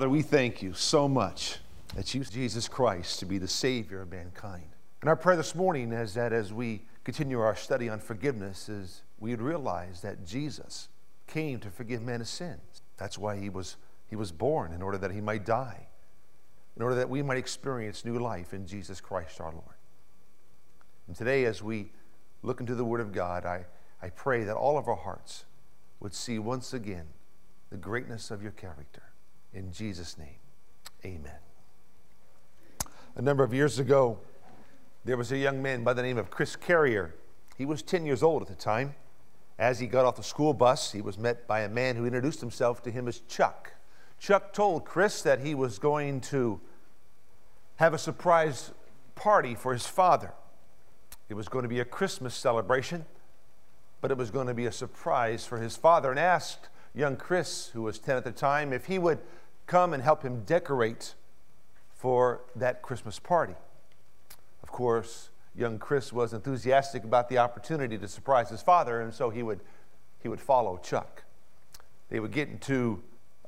Father, we thank you so much that you, Jesus Christ, to be the Savior of mankind. And our prayer this morning is that as we continue our study on forgiveness, is we would realize that Jesus came to forgive men's sins. That's why he was born, in order that he might die, in order that we might experience new life in Jesus Christ our Lord. And today, as we look into the Word of God, I pray that all of our hearts would see once again the greatness of your character. In Jesus' name, amen. A number of years ago, there was a young man by the name of Chris Carrier. He was 10 years old at the time. As he got off the school bus, he was met by a man who introduced himself to him as Chuck. Chuck told Chris that he was going to have a surprise party for his father. It was going to be a Christmas celebration, but it was going to be a surprise for his father, and asked young Chris, who was 10 at the time, if he would come and help him decorate for that Christmas party. Of course, young Chris was enthusiastic about the opportunity to surprise his father, and so he would follow Chuck. They would get into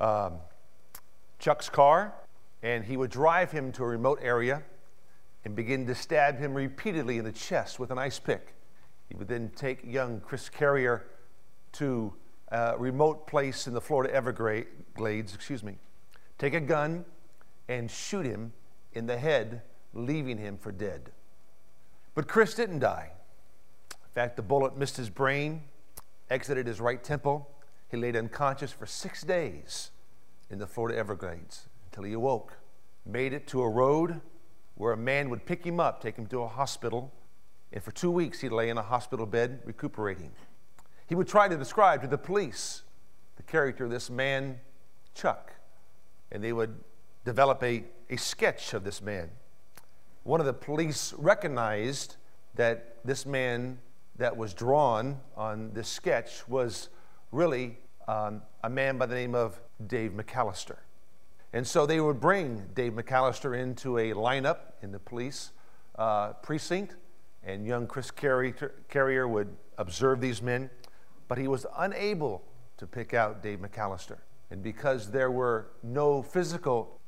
Chuck's car, and he would drive him to a remote area and begin to stab him repeatedly in the chest with an ice pick. He would then take young Chris Carrier to a remote place in the Florida Everglades, take a gun and shoot him in the head, leaving him for dead. But Chris didn't die. In fact, the bullet missed his brain, exited his right temple. He laid unconscious for 6 days in the Florida Everglades until he awoke, made it to a road where a man would pick him up, take him to a hospital, and for 2 weeks he'd lay in a hospital bed recuperating. He would try to describe to the police the character of this man, Chuck, and they would develop a sketch of this man. One of the police recognized that this man that was drawn on this sketch was really a man by the name of Dave McAllister. And so they would bring Dave McAllister into a lineup in the police precinct, and young Chris Carrier would observe these men, but he was unable to pick out Dave McAllister. And because there were no physical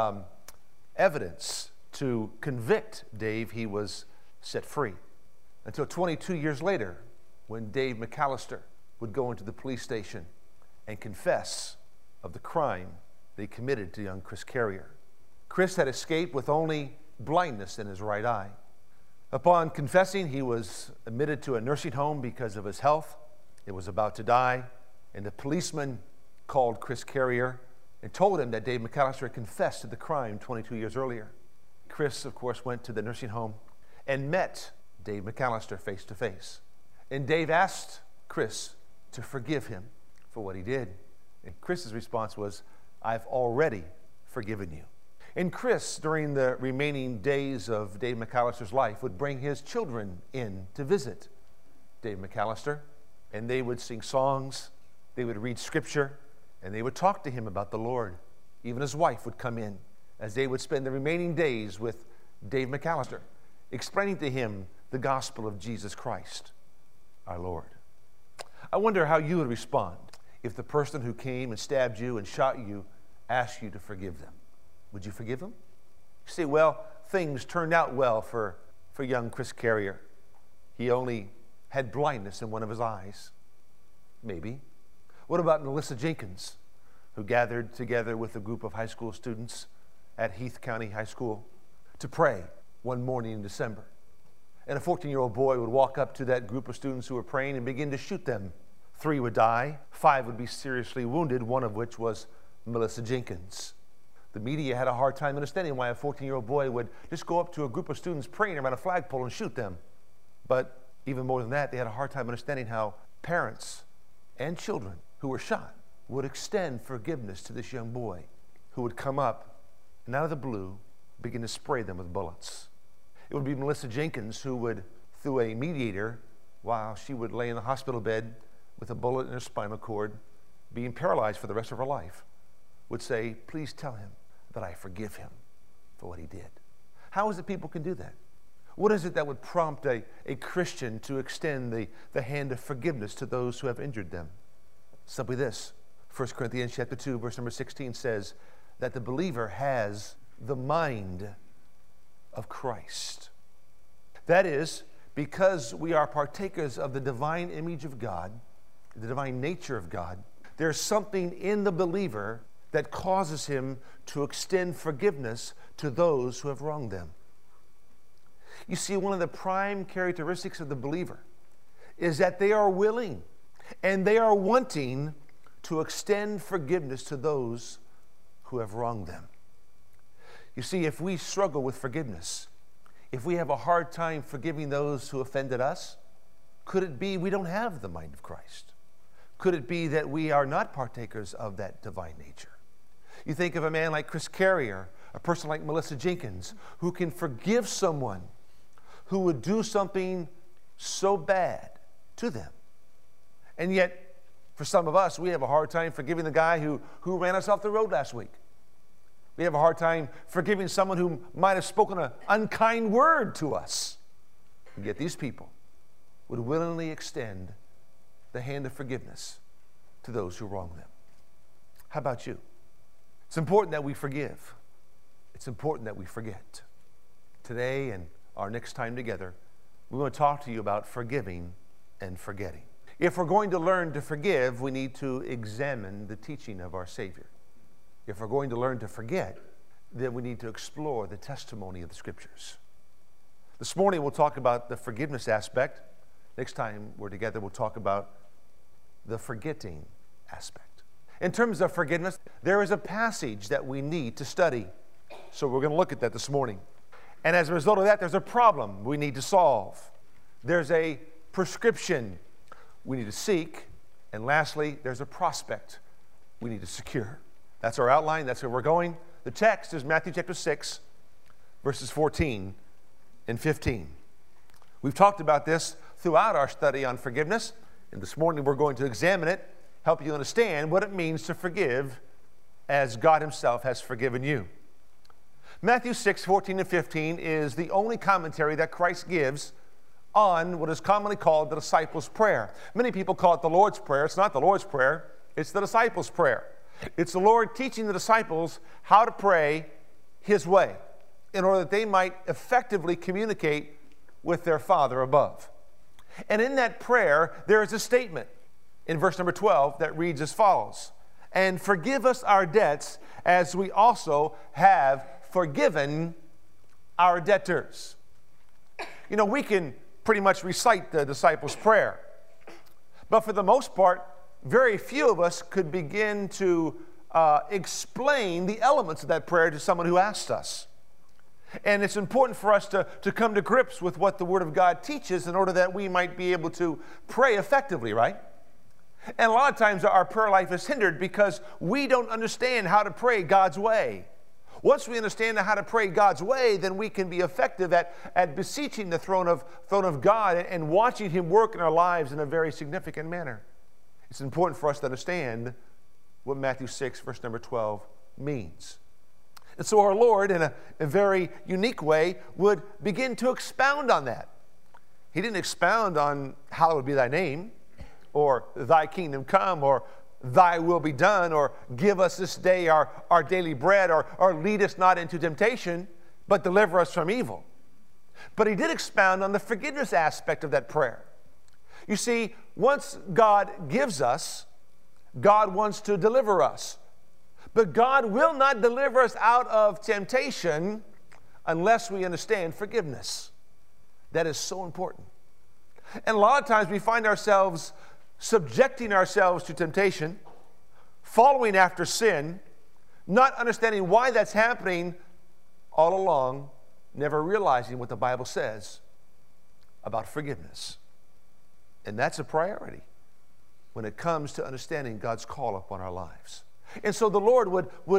evidence to convict Dave, he was set free. Until 22 years later, when Dave McAllister would go into the police station and confess of the crime they committed to young Chris Carrier. Chris had escaped with only blindness in his right eye. Upon confessing, he was admitted to a nursing home because of his health. It was about to die, and the policeman called Chris Carrier and told him that Dave McAllister had confessed to the crime 22 years earlier. Chris, of course, went to the nursing home and met Dave McAllister face to face. And Dave asked Chris to forgive him for what he did. And Chris's response was, "I've already forgiven you." And Chris, during the remaining days of Dave McAllister's life, would bring his children in to visit Dave McAllister, and they would sing songs, they would read scripture, and they would talk to him about the Lord. Even his wife would come in as they would spend the remaining days with Dave McAllister, explaining to him the gospel of Jesus Christ, our Lord. I wonder how you would respond if the person who came and stabbed you and shot you asked you to forgive them. Would you forgive them? You say, well, things turned out well for young Chris Carrier. He only had blindness in one of his eyes. Maybe. What about Melissa Jenkins, who gathered together with a group of high school students at Heath County High School to pray one morning in December? And a 14-year-old boy would walk up to that group of students who were praying and begin to shoot them. 3 would die, 5 would be seriously wounded, one of which was Melissa Jenkins. The media had a hard time understanding why a 14-year-old boy would just go up to a group of students praying around a flagpole and shoot them. But even more than that, they had a hard time understanding how parents and children who were shot would extend forgiveness to this young boy who would come up and out of the blue begin to spray them with bullets. It would be Melissa Jenkins who would, through a mediator, while she would lay in the hospital bed with a bullet in her spinal cord, being paralyzed for the rest of her life, would say, "Please tell him that I forgive him for what he did." How is it people can do that? What is it that would prompt a Christian to extend the hand of forgiveness to those who have injured them? Simply this. 1 Corinthians chapter 2, verse number 16 says, that the believer has the mind of Christ. That is, because we are partakers of the divine image of God, the divine nature of God, there's something in the believer that causes him to extend forgiveness to those who have wronged them. You see, one of the prime characteristics of the believer is that they are willing and they are wanting to extend forgiveness to those who have wronged them. You see, if we struggle with forgiveness, if we have a hard time forgiving those who offended us, could it be we don't have the mind of Christ? Could it be that we are not partakers of that divine nature? You think of a man like Chris Carrier, a person like Melissa Jenkins, who can forgive someone who would do something so bad to them. And yet, for some of us, we have a hard time forgiving the guy who ran us off the road last week. We have a hard time forgiving someone who might have spoken an unkind word to us. And yet these people would willingly extend the hand of forgiveness to those who wrong them. How about you? It's important that we forgive. It's important that we forget. Today and our next time together, we want to talk to you about forgiving and forgetting. If we're going to learn to forgive, we need to examine the teaching of our Savior. If we're going to learn to forget, then we need to explore the testimony of the Scriptures. This morning we'll talk about the forgiveness aspect. Next time we're together, we'll talk about the forgetting aspect. In terms of forgiveness, there is a passage that we need to study. So we're going to look at that this morning. And as a result of that, there's a problem we need to solve. There's a prescription we need to seek. And lastly, there's a prospect we need to secure. That's our outline. That's where we're going. The text is Matthew chapter 6, verses 14 and 15. We've talked about this throughout our study on forgiveness. And this morning we're going to examine it, help you understand what it means to forgive as God Himself has forgiven you. Matthew 6, 14 and 15 is the only commentary that Christ gives on what is commonly called the disciples' prayer. Many people call it the Lord's Prayer. It's not the Lord's Prayer. It's the disciples' prayer. It's the Lord teaching the disciples how to pray His way in order that they might effectively communicate with their Father above. And in that prayer, there is a statement in verse number 12 that reads as follows: "And forgive us our debts as we also have forgiven our debtors." You know, we can pretty much recite the disciples' prayer, but for the most part, very few of us could begin to explain the elements of that prayer to someone who asked us. And it's important for us to come to grips with what the Word of God teaches in order that we might be able to pray effectively, right? And a lot of times our prayer life is hindered because we don't understand how to pray God's way. Once we understand how to pray God's way, then we can be effective at beseeching the throne of God and watching Him work in our lives in a very significant manner. It's important for us to understand what Matthew 6, verse number 12 means. And so our Lord, in a very unique way, would begin to expound on that. He didn't expound on hallowed be thy name, or thy kingdom come, or thy will be done, or give us this day our daily bread, or lead us not into temptation, but deliver us from evil. But He did expound on the forgiveness aspect of that prayer. You see, once God gives us, God wants to deliver us. But God will not deliver us out of temptation unless we understand forgiveness. That is so important. And a lot of times we find ourselves subjecting ourselves to temptation, following after sin, not understanding why that's happening all along, never realizing what the Bible says about forgiveness. And that's a priority when it comes to understanding God's call upon our lives. And so the Lord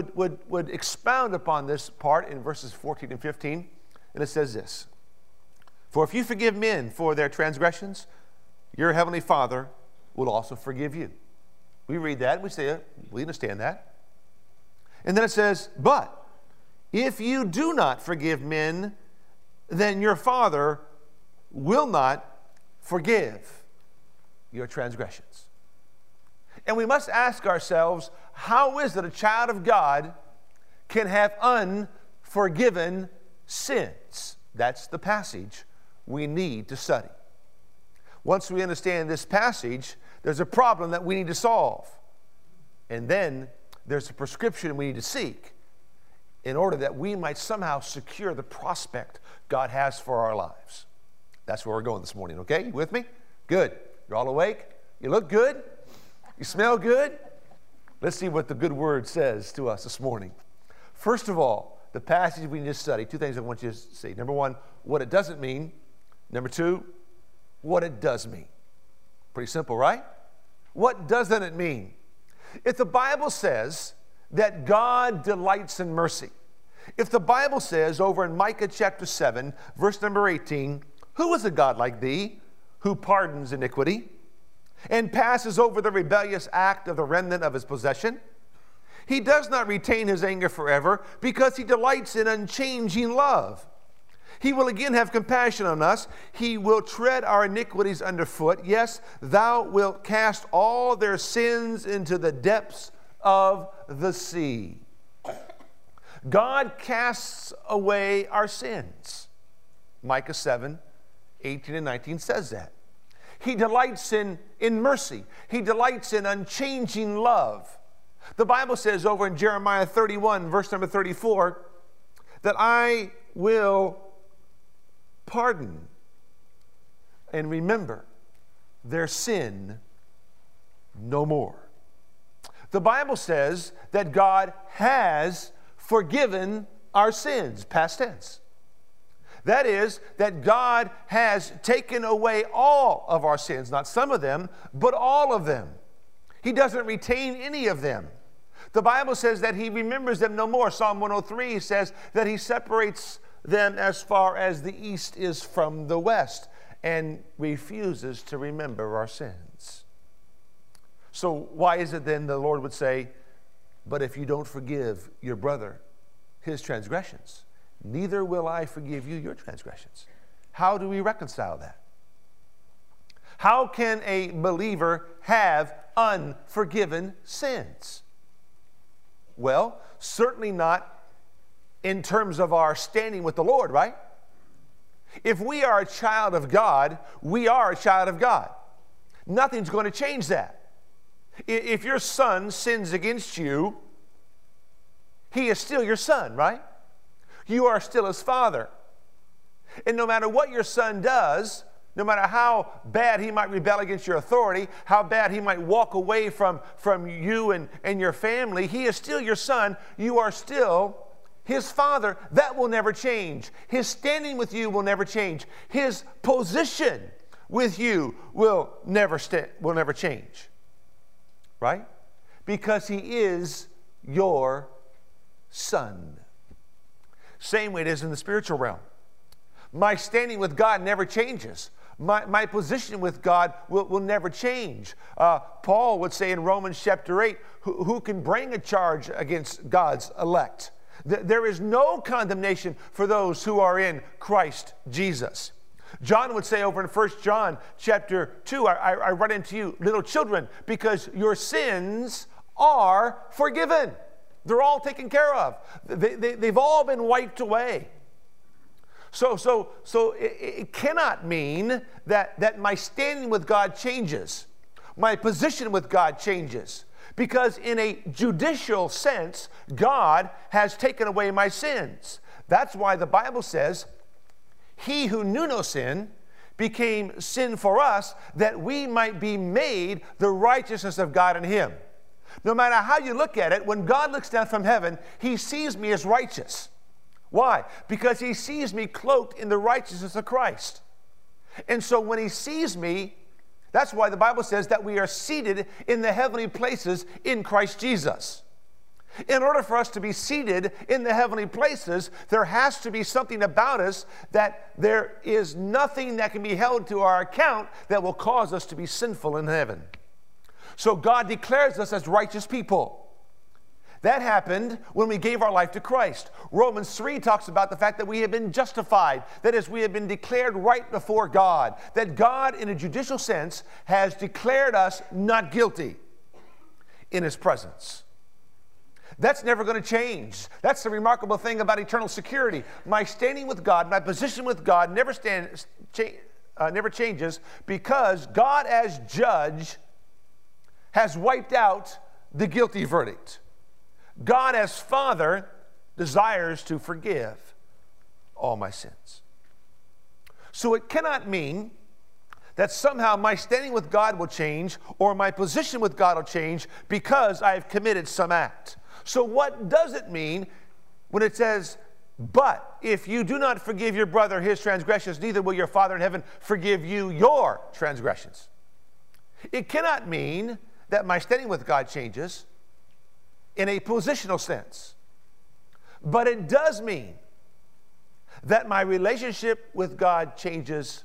would expound upon this part in verses 14 and 15, and it says this: "For if you forgive men for their transgressions, your heavenly Father will also forgive you." We read that, and we say, we understand that. And then it says, "But if you do not forgive men, then your Father will not forgive your transgressions." And we must ask ourselves, how is it a child of God can have unforgiven sins. That's the passage we need to study. Once we understand this passage, there's a problem that we need to solve. And then there's a prescription we need to seek in order that we might somehow secure the prospect God has for our lives. That's where we're going this morning, okay? You with me? Good. You're all awake? You look good? You smell good? Let's see what the good word says to us this morning. First of all, the passage we need to study, two things I want you to see. Number one, what it doesn't mean. Number two, what it does mean. Pretty simple, right? What doesn't it mean? If the Bible says that God delights in mercy, if the Bible says over in Micah chapter 7, verse number 18, who is a God like thee, who pardons iniquity and passes over the rebellious act of the remnant of his possession? He does not retain his anger forever, because he delights in unchanging love. He will again have compassion on us. He will tread our iniquities underfoot. Yes, thou wilt cast all their sins into the depths of the sea. God casts away our sins. Micah 7, 18 and 19 says that. He delights in mercy. He delights in unchanging love. The Bible says over in Jeremiah 31, verse number 34, that I will pardon and remember their sin no more. The Bible says that God has forgiven our sins, past tense. That is, that God has taken away all of our sins, not some of them, but all of them. He doesn't retain any of them. The Bible says that he remembers them no more. Psalm 103 says that he separates them as far as the east is from the west and refuses to remember our sins. So why is it then the Lord would say, but if you don't forgive your brother his transgressions, neither will I forgive you your transgressions? How do we reconcile that? How can a believer have unforgiven sins? Well, certainly not in terms of our standing with the Lord, right? If we are a child of God, we are a child of God. Nothing's going to change that. If your son sins against you, he is still your son, right? You are still his father. And no matter what your son does, no matter how bad he might rebel against your authority, how bad he might walk away from you and your family, he is still your son. You are still his father. That will never change. His standing with you will never change. His position with you will never change. Right? Because he is your son. Same way it is in the spiritual realm. My standing with God never changes. My position with God will never change. Paul would say in Romans chapter 8, who can bring a charge against God's elect? There is no condemnation for those who are in Christ Jesus. John would say over in 1 John chapter 2, I write unto you, little children, because your sins are forgiven. They're all taken care of. They've all been wiped away. So it cannot mean that my standing with God changes. My position with God changes. Because in a judicial sense, God has taken away my sins. That's why the Bible says, he who knew no sin became sin for us, that we might be made the righteousness of God in him. No matter how you look at it, when God looks down from heaven, he sees me as righteous. Why? Because he sees me cloaked in the righteousness of Christ. And so when he sees me, that's why the Bible says that we are seated in the heavenly places in Christ Jesus. In order for us to be seated in the heavenly places, there has to be something about us that there is nothing that can be held to our account that will cause us to be sinful in heaven. So God declares us as righteous people. That happened when we gave our life to Christ. Romans 3 talks about the fact that we have been justified. That is, we have been declared right before God. That God, in a judicial sense, has declared us not guilty in his presence. That's never going to change. That's the remarkable thing about eternal security. My standing with God, my position with God never changes, because God as judge has wiped out the guilty verdict. God as Father desires to forgive all my sins. So it cannot mean that somehow my standing with God will change or my position with God will change because I have committed some act. So what does it mean when it says, but if you do not forgive your brother his transgressions, neither will your Father in heaven forgive you your transgressions? It cannot mean that my standing with God changes in a positional sense. But it does mean that my relationship with God changes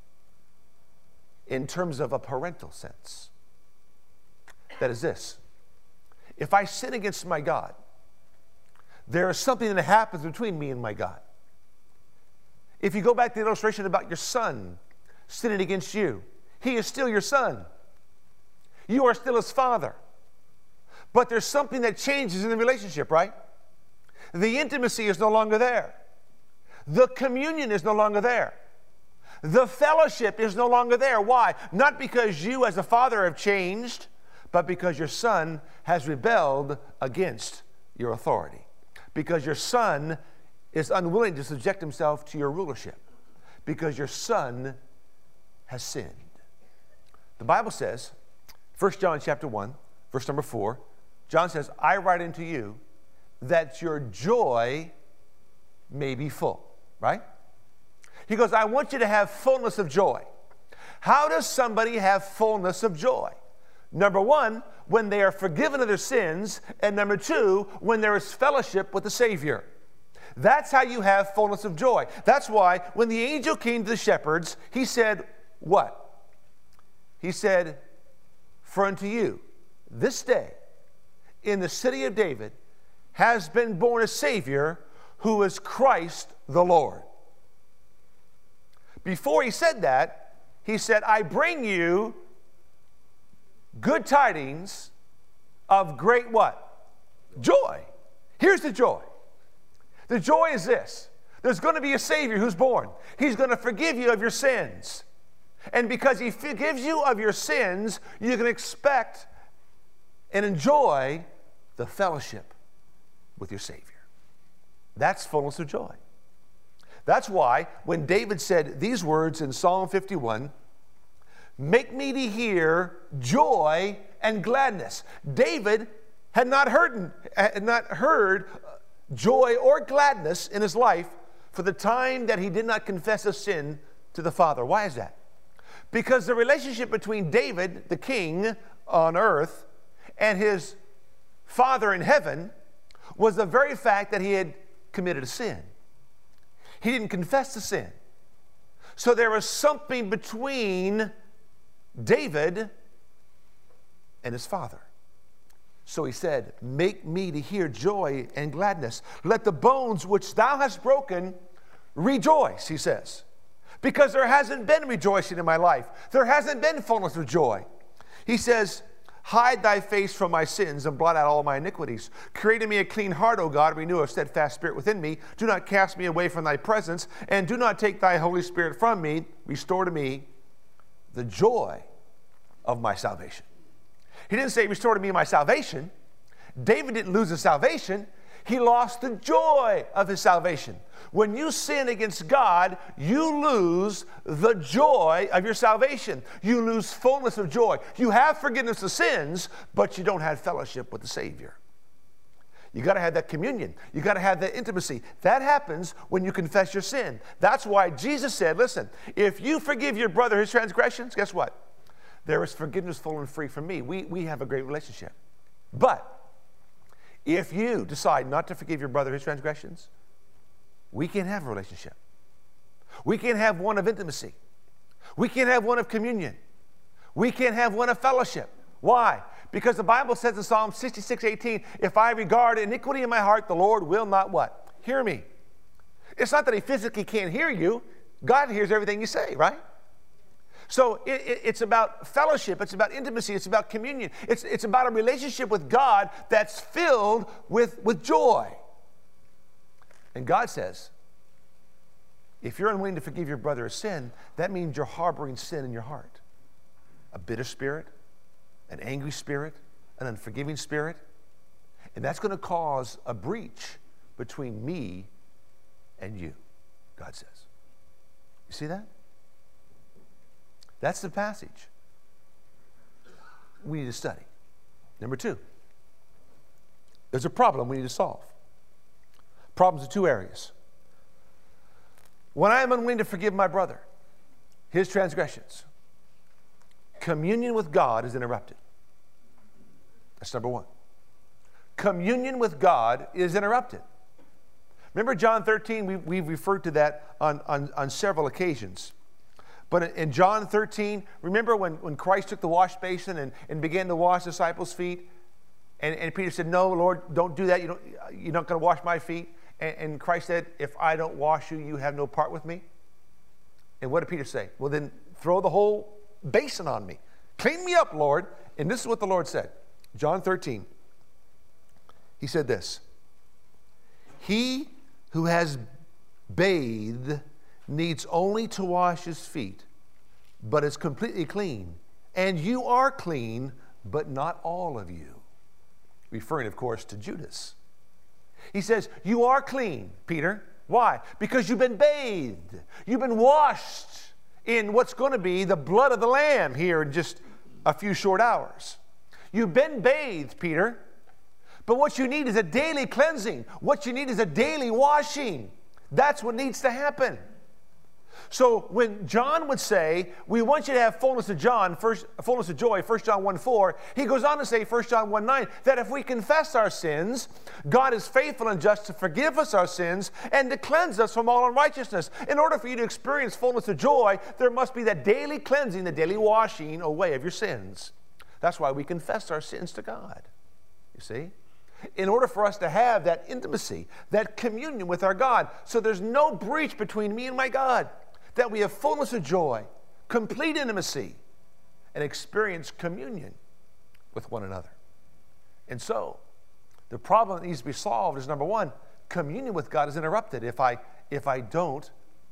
in terms of a parental sense. That is this: if I sin against my God, there is something that happens between me and my God. If you go back to the illustration about your son sinning against you, he is still your son. You are still his father. But there's something that changes in the relationship, right? The intimacy is no longer there. The communion is no longer there. The fellowship is no longer there. Why? Not because you as a father have changed, but because your son has rebelled against your authority. Because your son is unwilling to subject himself to your rulership. Because your son has sinned. The Bible says, 1 John chapter 1, verse number 4, John says, I write unto you that your joy may be full. Right? He goes, I want you to have fullness of joy. How does somebody have fullness of joy? Number one, when they are forgiven of their sins. And number two, when there is fellowship with the Savior. That's how you have fullness of joy. That's why when the angel came to the shepherds, he said, what? He said, for unto you this day in the city of David has been born a Savior, who is Christ the Lord. Before he said that, he said, I bring you good tidings of great what? Joy. Here's the joy. The joy is this: there's going to be a Savior who's born. He's going to forgive you of your sins. And because he forgives you of your sins, you can expect and enjoy the fellowship with your Savior. That's fullness of joy. That's why when David said these words in Psalm 51, make me to hear joy and gladness. David had not heard joy or gladness in his life for the time that he did not confess a sin to the Father. Why is that? Because the relationship between David, the king on earth, and his Father in heaven was the very fact that he had committed a sin. He didn't confess the sin. So there was something between David and his father. So he said, make me to hear joy and gladness. Let the bones which thou hast broken rejoice, he says. Because there hasn't been rejoicing in my life. There hasn't been fullness of joy. He says, hide thy face from my sins and blot out all my iniquities. Create in me a clean heart, O God, renew a steadfast spirit within me. Do not cast me away from thy presence, and do not take thy Holy Spirit from me. Restore to me the joy of my salvation. He didn't say restore to me my salvation. David didn't lose his salvation. He lost the joy of his salvation. When you sin against God, you lose the joy of your salvation. You lose fullness of joy. You have forgiveness of sins, but you don't have fellowship with the Savior. You got to have that communion. You got to have that intimacy. That happens when you confess your sin. That's why Jesus said, listen, if you forgive your brother his transgressions, guess what? There is forgiveness full and free from me. We have a great relationship. But if you decide not to forgive your brother his transgressions, we can't have a relationship. We can't have one of intimacy. We can't have one of communion. We can't have one of fellowship. Why? Because the Bible says in Psalm 66:18, if I regard iniquity in my heart, the Lord will not what? Hear me. It's not that he physically can't hear you. God hears everything you say, right? So it's about fellowship. It's about intimacy. It's about communion. It's about a relationship with God that's filled with joy. And God says, if you're unwilling to forgive your brother a sin, that means you're harboring sin in your heart. A bitter spirit, an angry spirit, an unforgiving spirit. And that's going to cause a breach between me and you, God says. You see that? That's the passage we need to study. Number two, there's a problem we need to solve. Problems in two areas. When I am unwilling to forgive my brother his transgressions, communion with God is interrupted. That's number one. Communion with God is interrupted. Remember John 13? We've referred to that on several occasions. But in John 13, remember when Christ took the wash basin and began to wash the disciples' feet? And Peter said, no, Lord, don't do that. You're not going to wash my feet. And Christ said, if I don't wash you, you have no part with me. And what did Peter say? Well, then throw the whole basin on me. Clean me up, Lord. And this is what the Lord said. John 13. He said this. He who has bathed needs only to wash his feet, but is completely clean. And you are clean, but not all of you. Referring, of course, to Judas. He says, you are clean, Peter. Why? Because you've been bathed. You've been washed in what's going to be the blood of the Lamb here in just a few short hours. You've been bathed, Peter. But what you need is a daily cleansing. What you need is a daily washing. That's what needs to happen. So when John would say, we want you to have fullness of fullness of joy, 1 John 1:4, he goes on to say, 1 John 1:9, that if we confess our sins, God is faithful and just to forgive us our sins and to cleanse us from all unrighteousness. In order for you to experience fullness of joy, there must be that daily cleansing, the daily washing away of your sins. That's why we confess our sins to God, you see? In order for us to have that intimacy, that communion with our God, so there's no breach between me and my God, that we have fullness of joy, complete intimacy, and experience communion with one another. And so, the problem that needs to be solved is, number one, communion with God is interrupted if I don't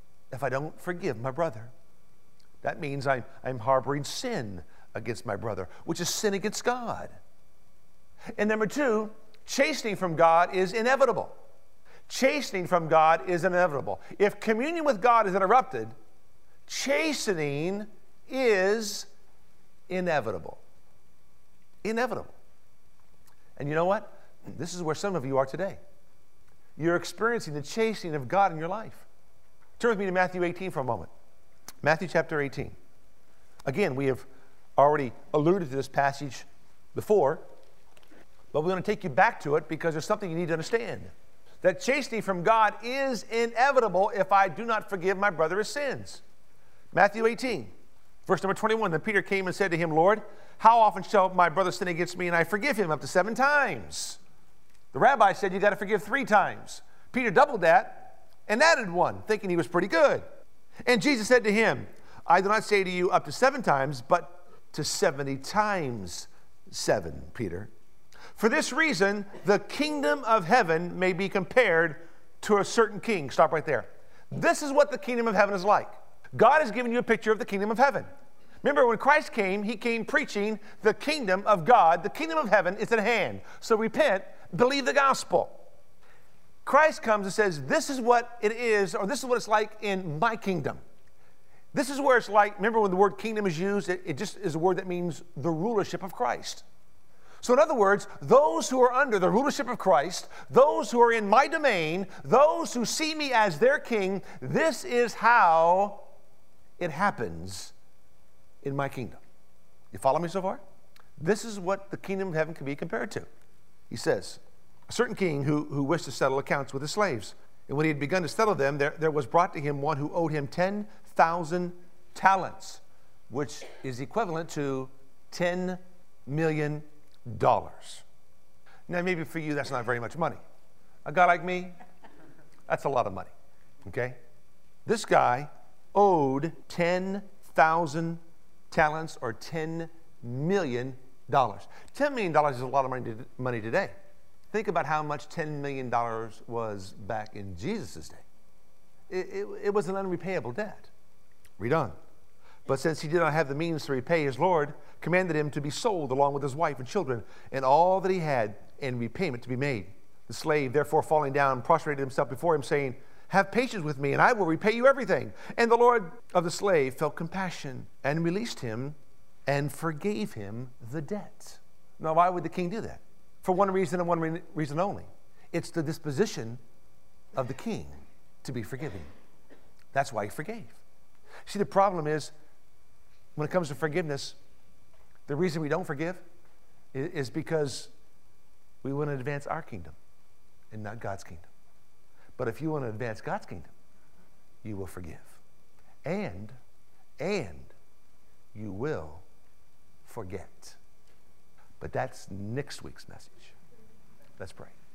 forgive my brother. That means I'm harboring sin against my brother, which is sin against God. And number two, chastening from God is inevitable. Chastening from God is inevitable. If communion with God is interrupted, chastening is inevitable. Inevitable. And you know what? This is where some of you are today. You're experiencing the chastening of God in your life. Turn with me to Matthew 18 for a moment. Matthew chapter 18. Again, we have already alluded to this passage before, but we're going to take you back to it because there's something you need to understand. That chastening from God is inevitable if I do not forgive my brother his sins. Matthew 18, verse number 21. Then Peter came and said to him, Lord, how often shall my brother sin against me and I forgive him? Up to 7 times. The rabbi said you got to forgive 3 times. Peter doubled that and added 1, thinking he was pretty good. And Jesus said to him, I do not say to you up to 7 times, but to 70 times 7, Peter. For this reason, the kingdom of heaven may be compared to a certain king. Stop right there. This is what the kingdom of heaven is like. God has given you a picture of the kingdom of heaven. Remember, when Christ came, he came preaching the kingdom of God. The kingdom of heaven is at hand. So repent, believe the gospel. Christ comes and says, this is what it is, or this is what it's like in my kingdom. This is where it's like, remember when the word kingdom is used, it just is a word that means the rulership of Christ. So in other words, those who are under the rulership of Christ, those who are in my domain, those who see me as their king, this is how it happens in my kingdom. You follow me so far? This is what the kingdom of heaven can be compared to. He says, a certain king who wished to settle accounts with his slaves. And when he had begun to settle them, there was brought to him one who owed him 10,000 talents, which is equivalent to $10 million. Now, maybe for you, that's not very much money. A guy like me, that's a lot of money, okay? This guy owed 10,000 talents, or $10 million. $10 million is a lot of money today. Think about how much $10 million was back in Jesus' day. It was an unrepayable debt. Read on. But since he did not have the means to repay, his Lord commanded him to be sold along with his wife and children and all that he had, and repayment to be made. The slave, therefore, falling down, prostrated himself before him, saying, "Have patience with me, and I will repay you everything." And the Lord of the slave felt compassion and released him and forgave him the debt. Now, why would the king do that? For one reason and one reason only. It's the disposition of the king to be forgiving. That's why he forgave. See, the problem is, when it comes to forgiveness, the reason we don't forgive is because we want to advance our kingdom and not God's kingdom. But if you want to advance God's kingdom, you will forgive. And you will forget. But that's next week's message. Let's pray.